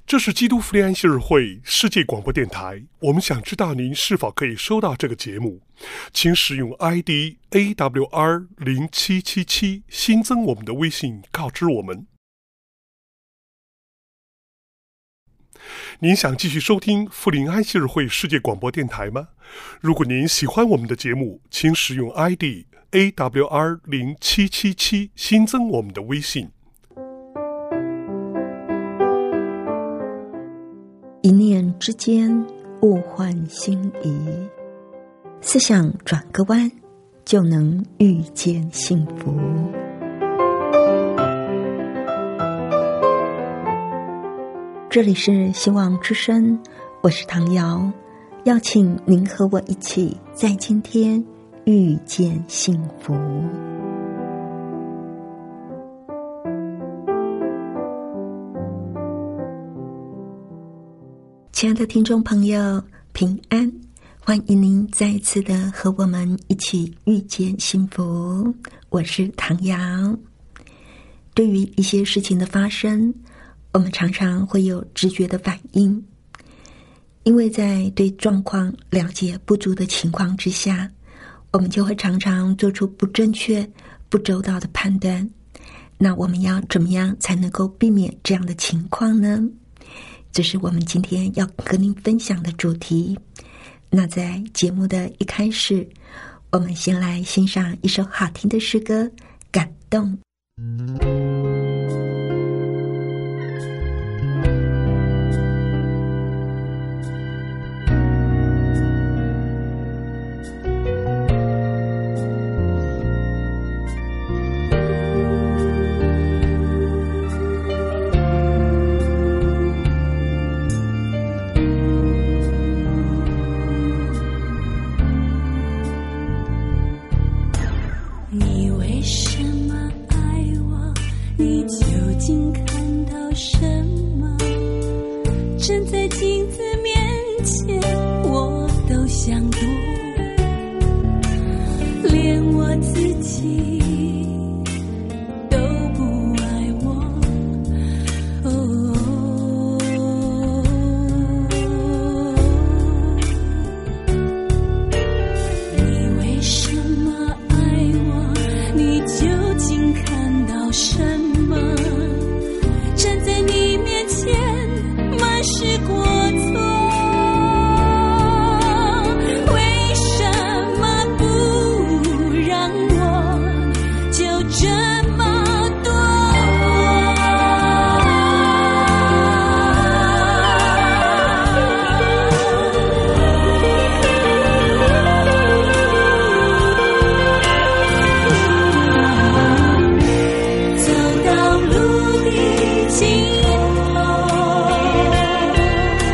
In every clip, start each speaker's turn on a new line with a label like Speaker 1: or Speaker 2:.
Speaker 1: 这是基督福临安息日会世界广播电台，我们想知道您是否可以收到这个节目，请使用 ID AWR0777 新增我们的微信告知我们。您想继续收听福临安息日会世界广播电台吗？如果您喜欢我们的节目，请使用 ID AWR0777 新增我们的微信。
Speaker 2: 一念之间，物换星移，思想转个弯，就能遇见幸福。这里是希望之声，我是唐瑶，邀请您和我一起在今天遇见幸福。亲爱的听众朋友，平安，欢迎您再一次的和我们一起遇见幸福。我是唐瑶。对于一些事情的发生，我们常常会有直觉的反应，因为在对状况了解不足的情况之下，我们就会常常做出不正确、不周到的判断。那我们要怎么样才能够避免这样的情况呢？这是我们今天要跟您分享的主题。那在节目的一开始，我们先来欣赏一首好听的诗歌《感动》。
Speaker 3: 走到路的尽头，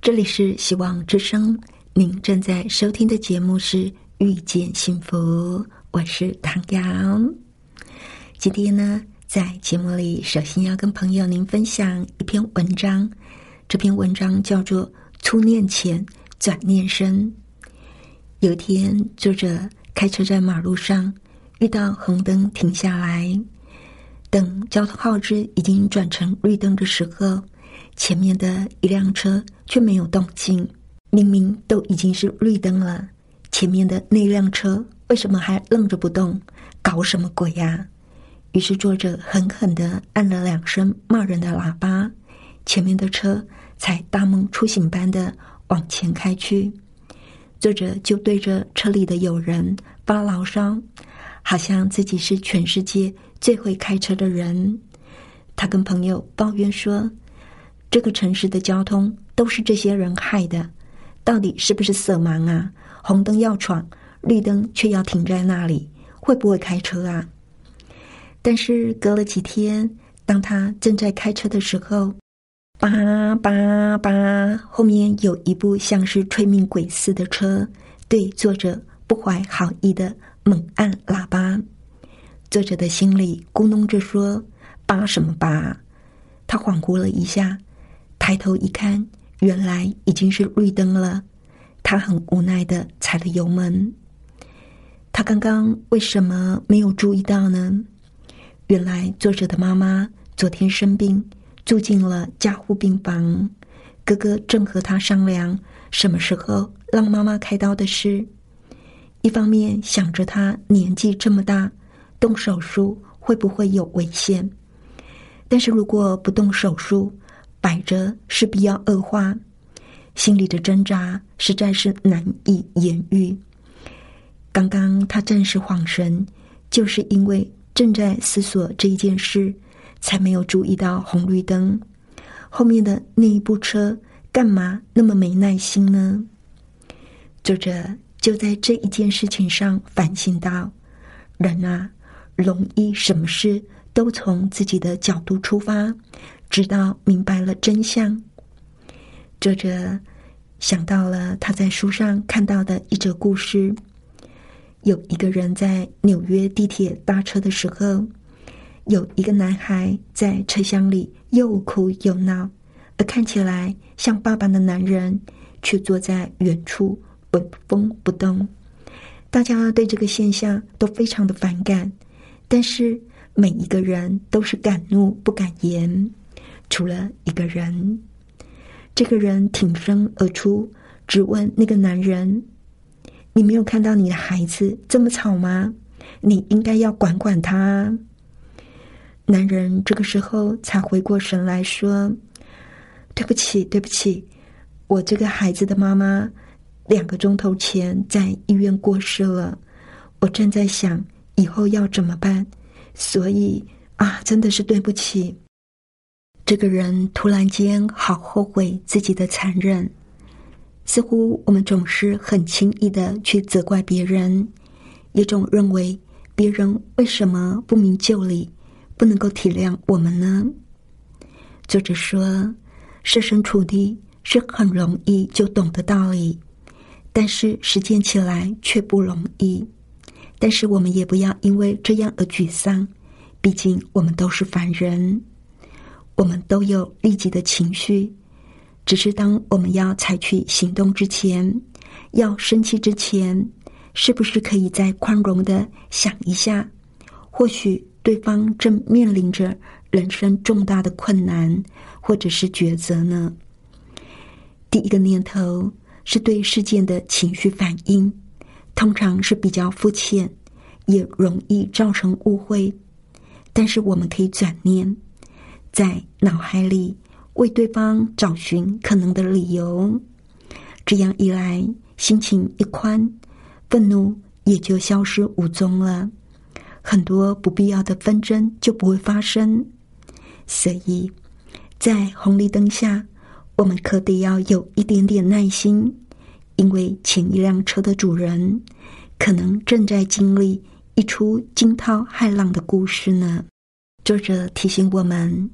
Speaker 2: 这里是希望之声，您正在收听的节目是遇见幸福，我是唐瑶。今天呢，在节目里首先要跟朋友您分享一篇文章，这篇文章叫做《初念浅，转念深》。有一天，作者开车在马路上，遇到红灯停下来，等交通号志已经转成绿灯的时候，前面的一辆车却没有动静。明明都已经是绿灯了，前面的那辆车为什么还愣着不动？搞什么鬼呀？于是作者狠狠地按了2声骂人的喇叭，前面的车才大梦初醒般的往前开去。作者就对着车里的友人发牢骚，好像自己是全世界最会开车的人。他跟朋友抱怨说，这个城市的交通都是这些人害的，到底是不是色盲啊？红灯要闯，绿灯却要停在那里，会不会开车啊？但是隔了几天，当他正在开车的时候，叭叭叭，后面有一部像是催命鬼似的车对作者不怀好意的猛按喇叭。作者的心里咕哝着说，叭什么叭？他恍惚了一下，抬头一看，原来已经是绿灯了。他很无奈地踩了油门。他刚刚为什么没有注意到呢？原来作者的妈妈昨天生病，住进了加护病房。哥哥正和他商量什么时候让妈妈开刀的事。一方面想着他年纪这么大，动手术会不会有危险？但是如果不动手术，摆着势必要恶化。心里的挣扎实在是难以言喻。刚刚他暂时恍神，就是因为正在思索这一件事，才没有注意到红绿灯。后面的那一部车干嘛那么没耐心呢？作者就在这一件事情上反省到，人啊，容易什么事都从自己的角度出发，直到明白了真相。作者想到了他在书上看到的一则故事。有一个人在纽约地铁搭车的时候，有一个男孩在车厢里又哭又闹，而看起来像爸爸的男人却坐在远处纹风不动。大家对这个现象都非常的反感，但是每一个人都是敢怒不敢言，除了一个人。这个人挺身而出，质问那个男人，你没有看到你的孩子这么吵吗？你应该要管管他。男人这个时候才回过神来说，对不起，我这个孩子的妈妈2个钟头前在医院过世了，我正在想以后要怎么办，所以真的是对不起。这个人突然间好后悔自己的残忍。似乎我们总是很轻易的去责怪别人，也总认为别人为什么不明就里，不能够体谅我们呢？作者说，设身处地是很容易就懂得道理，但是实践起来却不容易。但是我们也不要因为这样而沮丧，毕竟我们都是凡人，我们都有利己的情绪。只是当我们要采取行动之前，要生气之前，是不是可以再宽容的想一下，或许对方正面临着人生重大的困难或者是抉择呢？第一个念头是对事件的情绪反应，通常是比较肤浅，也容易造成误会。但是我们可以转念，在脑海里为对方找寻可能的理由，这样一来，心情一宽，愤怒也就消失无踪了，很多不必要的纷争就不会发生。所以在红绿灯下，我们可得要有一点点耐心，因为前一辆车的主人可能正在经历一出惊涛骇浪的故事呢。作者提醒我们，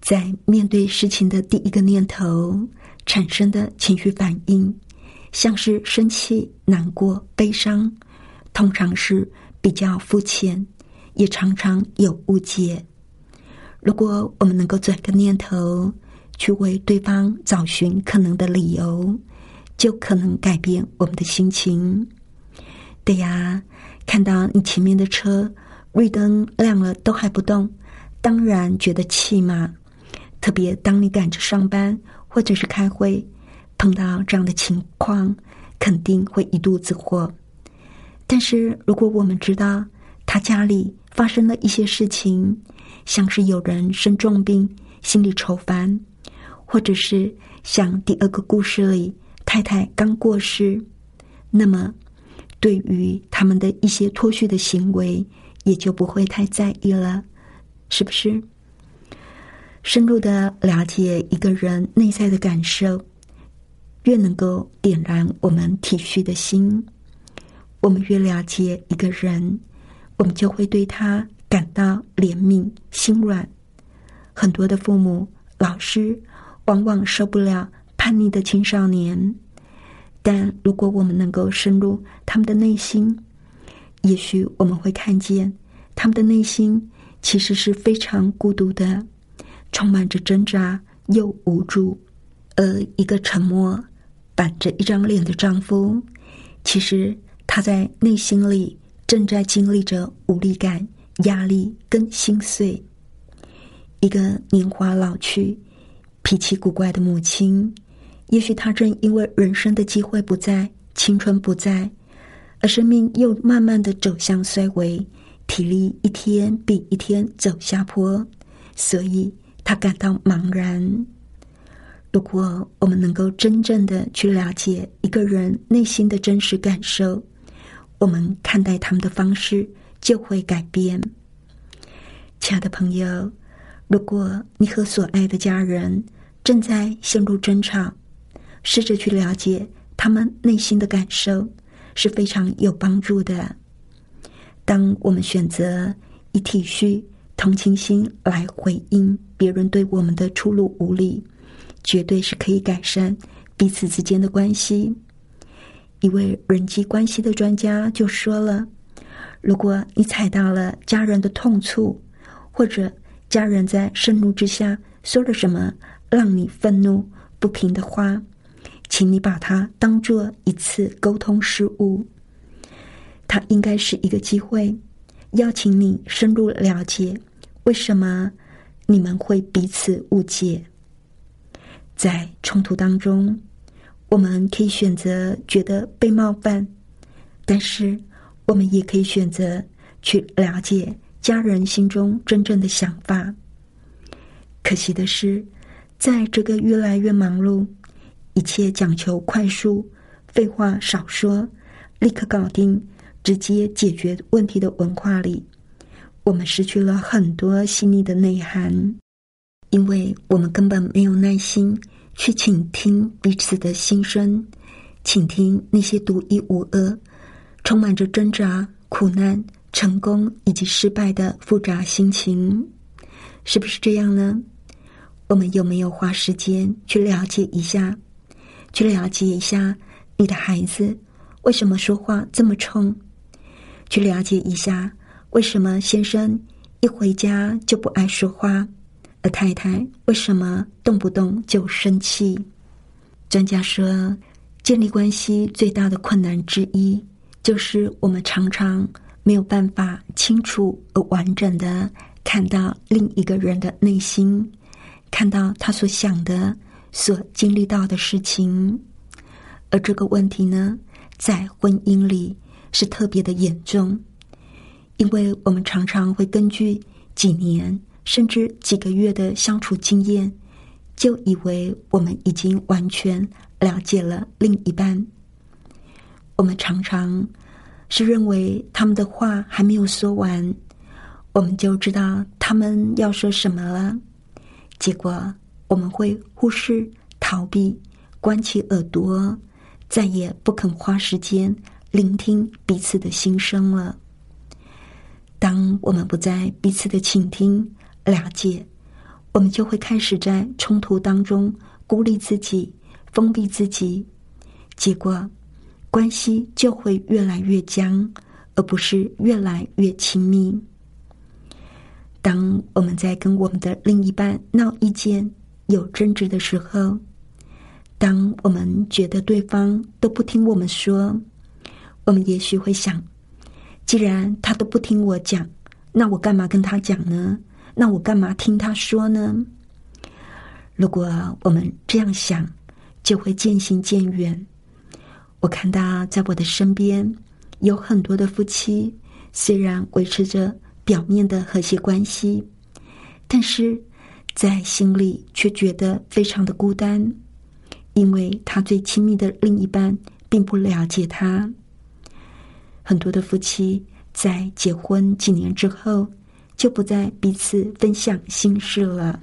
Speaker 2: 在面对事情的第一个念头产生的情绪反应，像是生气、难过、悲伤，通常是比较肤浅，也常常有误解。如果我们能够转个念头，去为对方找寻可能的理由，就可能改变我们的心情。对呀，看到你前面的车绿灯亮了都还不动，当然觉得气嘛。特别当你赶着上班或者是开会，碰到这样的情况，肯定会一肚子火。但是如果我们知道他家里发生了一些事情，像是有人生重病，心里愁烦，或者是像第二个故事里太太刚过世，那么对于他们的一些脱序的行为也就不会太在意了，是不是？深入的了解一个人内在的感受，越能够点燃我们体恤的心。我们越了解一个人，我们就会对他感到怜悯心软。很多的父母老师往往受不了叛逆的青少年，但如果我们能够深入他们的内心，也许我们会看见他们的内心其实是非常孤独的，充满着挣扎又无助。而一个沉默板着一张脸的丈夫，其实他在内心里正在经历着无力感、压力跟心碎。一个年华老去、脾气古怪的母亲，也许她正因为人生的机会不在、青春不在，而生命又慢慢的走向衰微，体力一天比一天走下坡，所以她感到茫然。如果我们能够真正的去了解一个人内心的真实感受，我们看待他们的方式就会改变。亲爱的朋友，如果你和所爱的家人正在陷入争吵，试着去了解他们内心的感受是非常有帮助的。当我们选择以体恤、同情心来回应别人对我们的粗鲁无礼，绝对是可以改善彼此之间的关系。一位人际关系的专家就说了，如果你踩到了家人的痛处，或者家人在盛怒之下说了什么让你愤怒不平的话，请你把它当作一次沟通失误。它应该是一个机会，邀请你深入了解为什么你们会彼此误解。在冲突当中，我们可以选择觉得被冒犯，但是我们也可以选择去了解家人心中真正的想法。可惜的是，在这个越来越忙碌、一切讲求快速、废话少说、立刻搞定、直接解决问题的文化里，我们失去了很多细腻的内涵，因为我们根本没有耐心去倾听彼此的心声，倾听那些独一无二、充满着挣扎、苦难、成功以及失败的复杂心情。是不是这样呢？我们有没有花时间去了解一下你的孩子为什么说话这么冲，去了解一下为什么先生一回家就不爱说话，而太太为什么动不动就生气？专家说，建立关系最大的困难之一，就是我们常常没有办法清楚而完整的看到另一个人的内心，看到他所想的、所经历到的事情。而这个问题呢，在婚姻里是特别的严重，因为我们常常会根据几年甚至几个月的相处经验，就以为我们已经完全了解了另一半。我们常常是认为他们的话还没有说完，我们就知道他们要说什么了。结果我们会忽视、逃避、关起耳朵，再也不肯花时间聆听彼此的心声了。当我们不再彼此的倾听、了解， 我们就会开始在冲突当中孤立自己，封闭自己，结果关系就会越来越僵，而不是越来越亲密。当我们在跟我们的另一半闹意见、有争执的时候，当我们觉得对方都不听我们说，我们也许会想，既然他都不听我讲，那我干嘛跟他讲呢？那我干嘛听他说呢？如果我们这样想，就会渐行渐远。我看到在我的身边有很多的夫妻，虽然维持着表面的和谐关系，但是在心里却觉得非常的孤单，因为他最亲密的另一半并不了解他。很多的夫妻在结婚几年之后，就不再彼此分享心事了。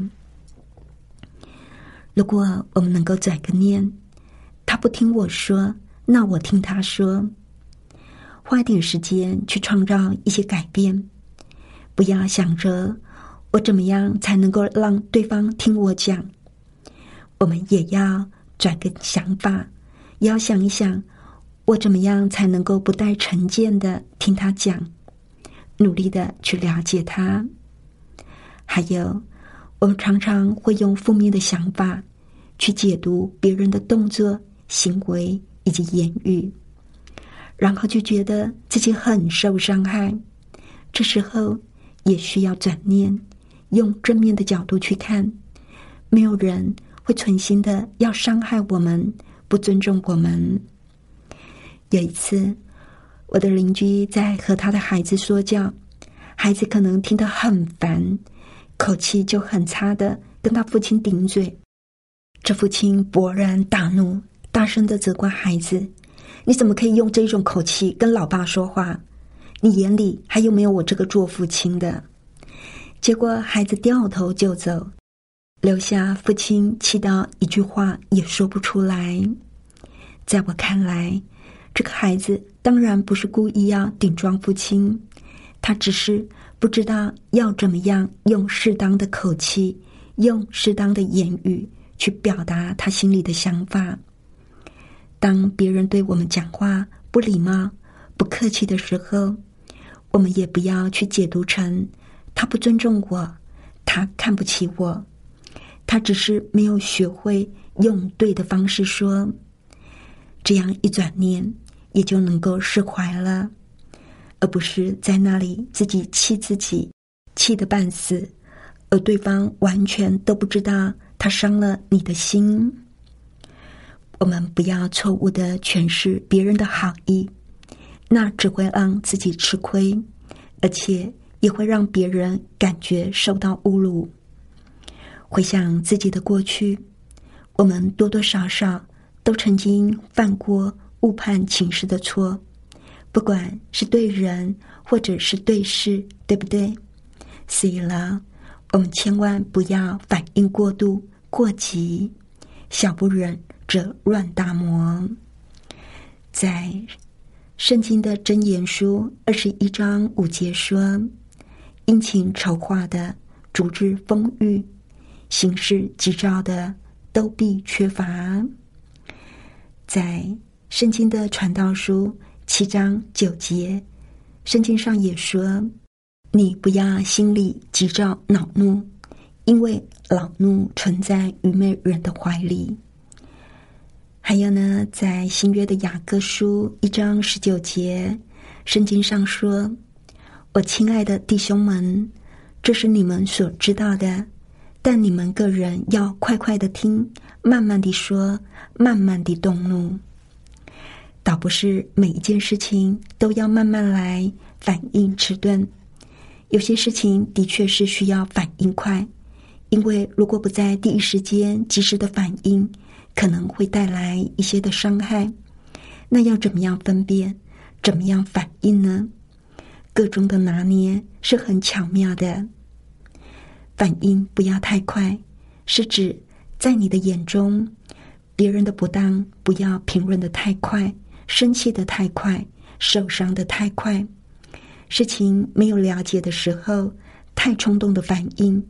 Speaker 2: 如果我们能够转个念，他不听我说，那我听他说，花一点时间去创造一些改变，不要想着我怎么样才能够让对方听我讲，我们也要转个想法，也要想一想，我怎么样才能够不带成见的听他讲，努力的去了解他。还有，我们常常会用负面的想法去解读别人的动作、行为以及言语，然后就觉得自己很受伤害。这时候也需要转念，用正面的角度去看，没有人会存心的要伤害我们，不尊重我们。有一次，我的邻居在和他的孩子说教，孩子可能听得很烦，口气就很差的跟他父亲顶嘴。这父亲勃然大怒，大声的责怪孩子，你怎么可以用这种口气跟老爸说话？你眼里还有没有我这个做父亲的？结果孩子掉头就走，留下父亲气到一句话也说不出来。在我看来，这个孩子当然不是故意要顶撞父亲，他只是不知道要怎么样用适当的口气，用适当的言语去表达他心里的想法。当别人对我们讲话不礼貌、不客气的时候，我们也不要去解读成他不尊重我，他看不起我，他只是没有学会用对的方式说。这样一转念，也就能够释怀了，而不是在那里自己气自己，气得半死，而对方完全都不知道他伤了你的心。我们不要错误地诠释别人的好意，那只会让自己吃亏，而且也会让别人感觉受到侮辱。回想自己的过去，我们多多少少都曾经犯过误判情势的错，不管是对人或者是对事，对不对？所以了，我们千万不要反应过度过急，小不忍则乱大谋。在圣经的箴言书21章5节说，殷勤筹划的逐致丰裕，行事急躁的都必缺乏。在圣经的传道书7章9节，圣经上也说，你不要心里急躁恼怒，因为恼怒存在愚昧人的怀里。还有呢，在新约的雅各书1章19节，圣经上说，我亲爱的弟兄们，这是你们所知道的，但你们个人要快快的听，慢慢地说，慢慢地动怒。倒不是每一件事情都要慢慢来，反应迟钝，有些事情的确是需要反应快，因为如果不在第一时间及时的反应，可能会带来一些的伤害。那要怎么样分辨，怎么样反应呢？个中的拿捏是很巧妙的。反应不要太快，是指在你的眼中，别人的不当不要评论的太快，生气的太快，受伤的太快。事情没有了解的时候，太冲动的反应，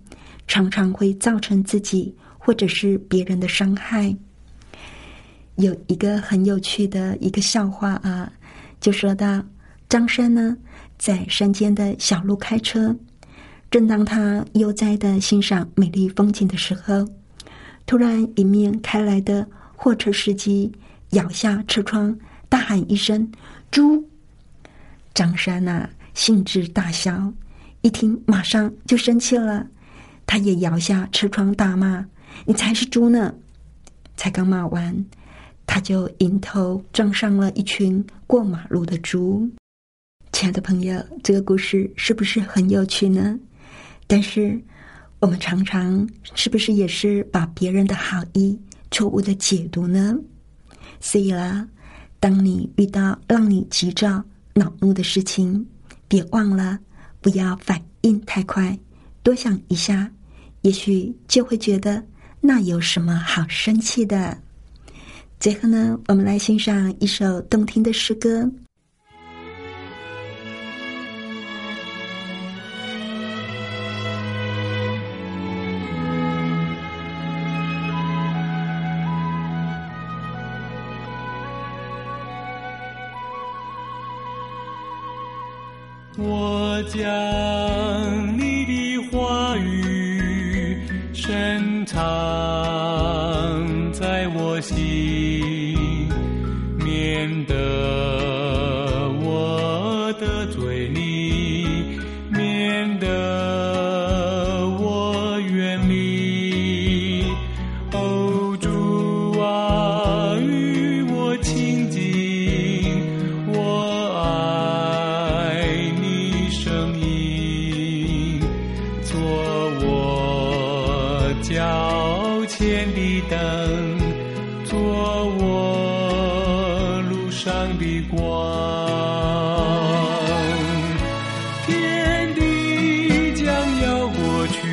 Speaker 2: 常常会造成自己或者是别人的伤害。有一个很有趣的一个笑话啊，就说到张三呢，在山间的小路开车，正当他悠哉的欣赏美丽风景的时候，突然迎面开来的货车司机摇下车窗，大喊一声猪。张三啊兴致大消，一听马上就生气了，他也摇下车窗大骂，你才是猪呢。才刚骂完，他就迎头撞上了一群过马路的猪。亲爱的朋友，这个故事是不是很有趣呢？但是我们常常是不是也是把别人的好意错误的解读呢？所以啦，当你遇到让你急躁恼怒的事情，别忘了不要反应太快，多想一下，也许就会觉得那有什么好生气的。最后呢，我们来欣赏一首动听的诗歌。
Speaker 3: 我将你的话语深藏在我心，免得我得罪你，免得我远离。哦，主啊，与我亲近，我爱你声音，做我脚前的灯，做我路上的光。天地将要过去，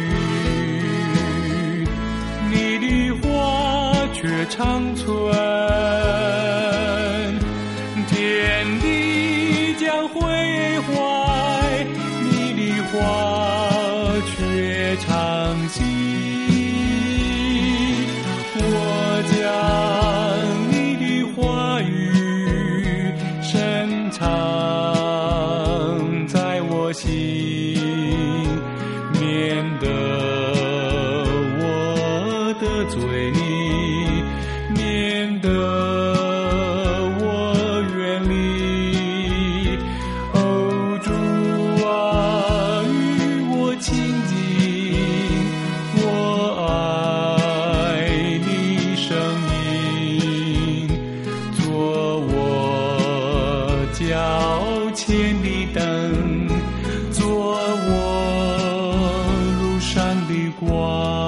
Speaker 3: 你的话却长存。天地将毁坏，你的话却长新。我将你的话语深藏在我心，免得我得罪你，免得我远离。哦，主啊，与我亲近，我爱你声音，做我脚前的灯，做我路上的光。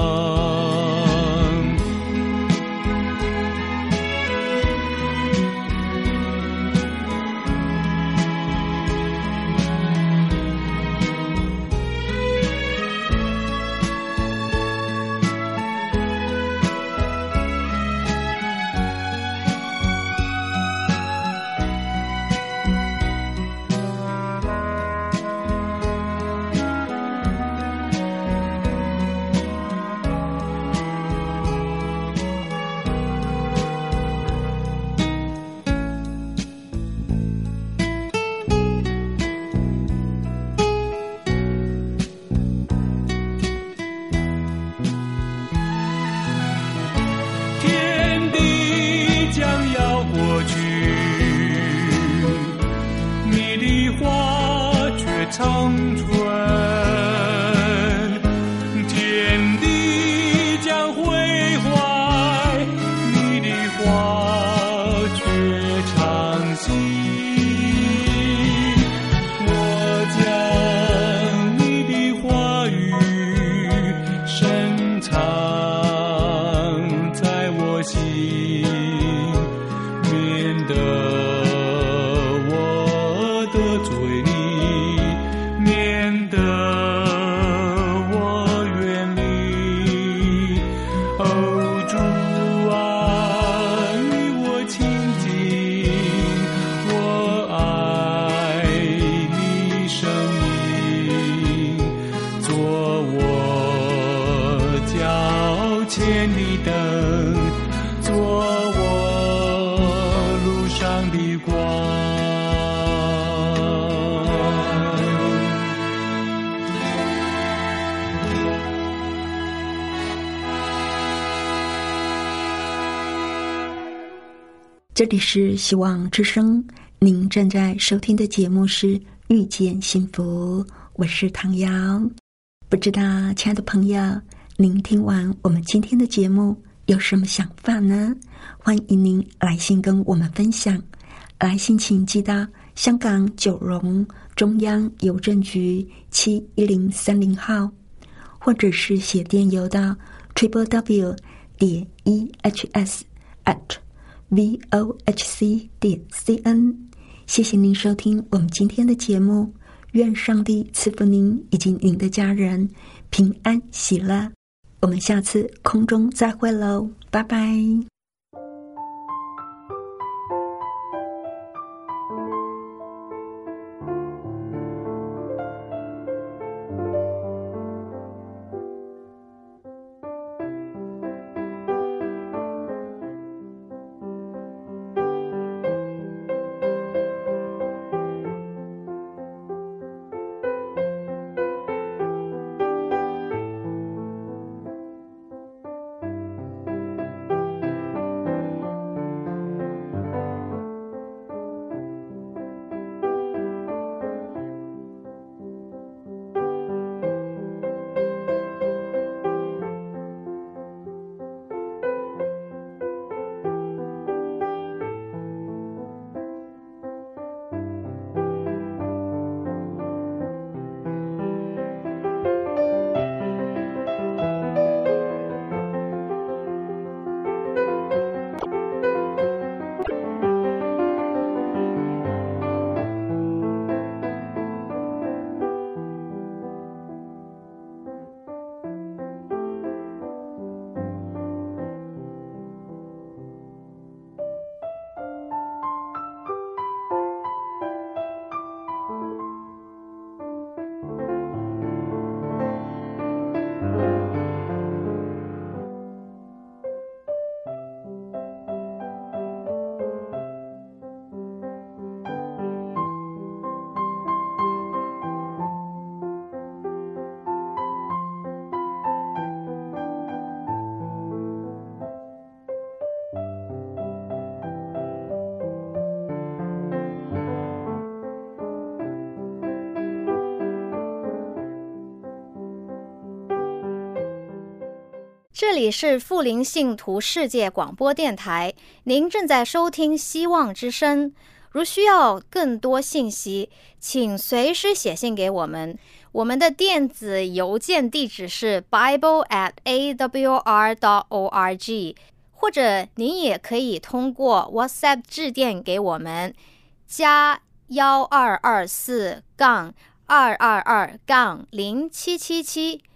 Speaker 3: 天地将要过去，你的话却长存。天地将毁坏，你的话却长新。我将你的话语深藏在我心，免得我得罪你，免得我远离。哦，主啊，与我亲近，我爱你声音，做我前的灯，做我路上的光。
Speaker 2: 这里是希望之声，您正在收听的节目是遇见幸福，我是唐瑶。不知道亲爱的朋友，您听完我们今天的节目有什么想法呢？欢迎您来信跟我们分享，来信请寄到香港九龙中央邮政局71030号，或者是写电邮到 www.ehs@vohc.cn。 谢谢您收听我们今天的节目，愿上帝赐福您以及您的家人平安喜乐。我们下次空中再会喽，拜拜。
Speaker 4: 这里是富林信徒世界广播电台，您正在收听希望之声。如需要更多信息，请随时写信给我们。我们的电子邮件地址是 bible@awr.org， 或者您也可以通过 WhatsApp 致电给我们，加1224-222-0777